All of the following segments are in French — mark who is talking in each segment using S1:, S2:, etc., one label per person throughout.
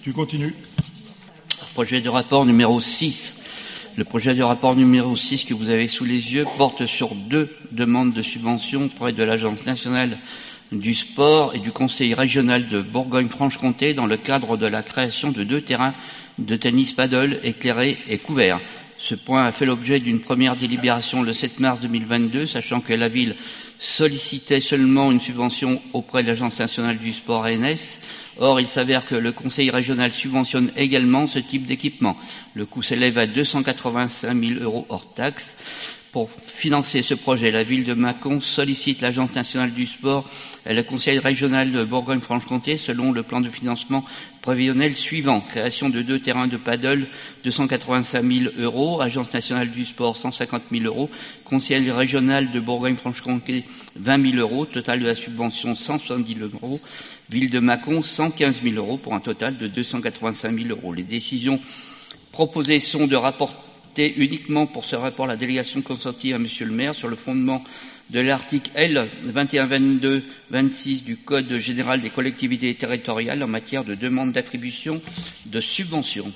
S1: Tu continues.
S2: Projet de rapport numéro 6. Le projet de rapport numéro 6 que vous avez sous les yeux porte sur 2 demandes de subvention auprès de l'Agence nationale du sport et du Conseil régional de Bourgogne-Franche-Comté dans le cadre de la création de 2 terrains de tennis paddle éclairés et couverts. Ce point a fait l'objet d'une première délibération le 7 mars 2022, sachant que la ville sollicitait seulement une subvention auprès de l'Agence nationale du sport ANS. Or, il s'avère que le Conseil régional subventionne également ce type d'équipement. Le coût s'élève à 285 000 € hors taxes. Pour financer ce projet, la ville de Mâcon sollicite l'Agence nationale du sport et le Conseil régional de Bourgogne-Franche-Comté selon le plan de financement prévisionnel suivant. Création de 2 terrains de paddle, 285 000 €. Agence nationale du sport, 150 000 €. Conseil régional de Bourgogne-Franche-Comté, 20 000 €. Total de la subvention, 170 000 €. Ville de Mâcon, 115 000 € pour un total de 285 000 €. Les décisions proposées sont de rapporter uniquement pour ce rapport la délégation consentie à Monsieur le maire sur le fondement de l'article L. 2122-26 du Code général des collectivités territoriales en matière de demande d'attribution de subventions.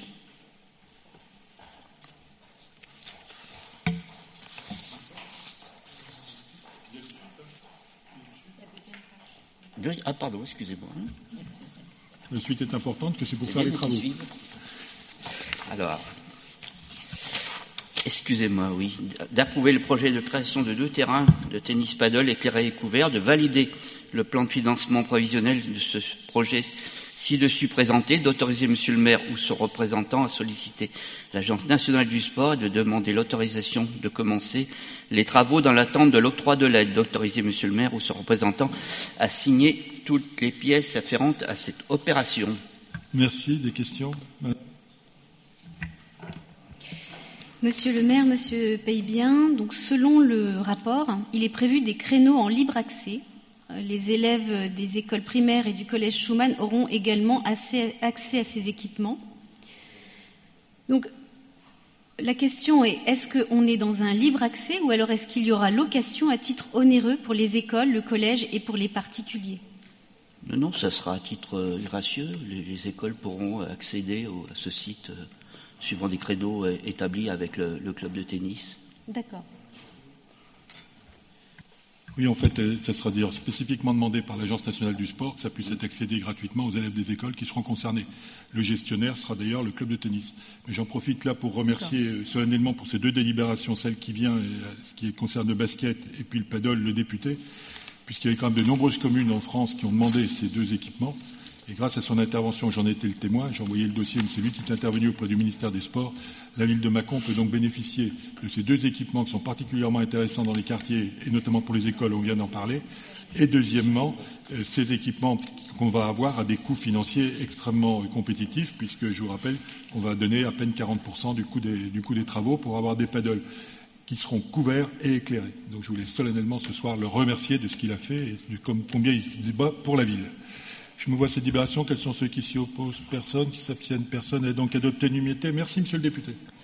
S2: Ah pardon, excusez-moi.
S1: La suite est importante, que c'est pour faire les travaux.
S2: Alors, excusez-moi, oui. D'approuver le projet de création de 2 terrains de tennis paddle éclairés et couverts, de valider le plan de financement prévisionnel de ce projet ci-dessus présenté, d'autoriser Monsieur le maire ou son représentant à solliciter l'Agence nationale du sport et de demander l'autorisation de commencer les travaux dans l'attente de l'octroi de l'aide, d'autoriser Monsieur le maire ou son représentant à signer toutes les pièces afférentes à cette opération.
S1: Merci. Des questions ?
S3: Monsieur le maire, Monsieur Paye-Bien, donc selon le rapport, il est prévu des créneaux en libre accès. Les élèves des écoles primaires et du collège Schumann auront également accès à ces équipements. Donc, la question est, est-ce qu'on est dans un libre accès ou alors est-ce qu'il y aura location à titre onéreux pour les écoles, le collège et pour les particuliers ?
S2: Non, ça sera à titre gracieux. Les écoles pourront accéder à ce site suivant des créneaux établis avec le club de tennis.
S3: D'accord.
S1: Oui, en fait, ça sera d'ailleurs spécifiquement demandé par l'Agence nationale du sport que ça puisse être accédé gratuitement aux élèves des écoles qui seront concernés. Le gestionnaire sera d'ailleurs le club de tennis. Mais j'en profite là pour remercier solennellement pour ces 2 délibérations, celle qui vient, ce qui concerne le basket et puis le paddle, le député, puisqu'il y avait quand même de nombreuses communes en France qui ont demandé ces 2 équipements. Et grâce à son intervention, j'en ai été le témoin, j'ai envoyé le dossier, c'est lui qui est intervenu auprès du ministère des Sports. La ville de Mâcon peut donc bénéficier de ces 2 équipements qui sont particulièrement intéressants dans les quartiers, et notamment pour les écoles, on vient d'en parler. Et deuxièmement, ces équipements qu'on va avoir à des coûts financiers extrêmement compétitifs, puisque je vous rappelle qu'on va donner à peine 40% du coût des travaux pour avoir des paddles qui seront couverts et éclairés. Donc je voulais solennellement ce soir le remercier de ce qu'il a fait et de combien il débat pour la ville. Je me vois cette délibération. Quels sont ceux qui s'y opposent? Personne. Qui s'abstiennent? Personne. Et donc adopté l'unanimité. Merci, Monsieur le député.